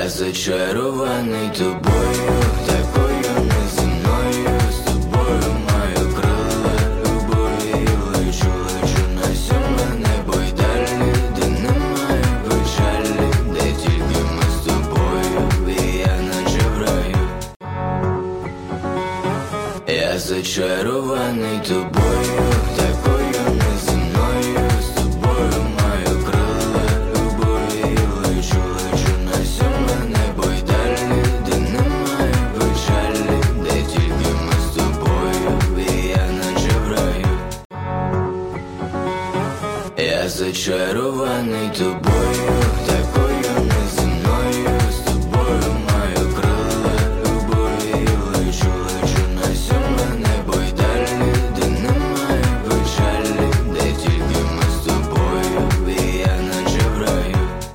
Я зачарований тобою, такою неземною. З тобою маю крила любові. Лечу, лечу на сьоме небо й далі, де немає печалі, де тільки ми з тобою, і я наче в раю. Я зачарований тобою, такою неземною. З тобою маю крила любові. Лечу, лечу на сьоме небо й далі, де немає печалі, де тільки ми з тобою, і я наче в раю. Я зачарований тобою.